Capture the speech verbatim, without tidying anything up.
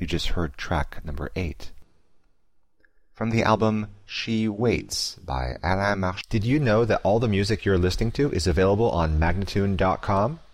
You just heard track number eight. From the album She Waits by Alain Marchal. Did you know that all the music you're listening to is available on Magnatune dot com?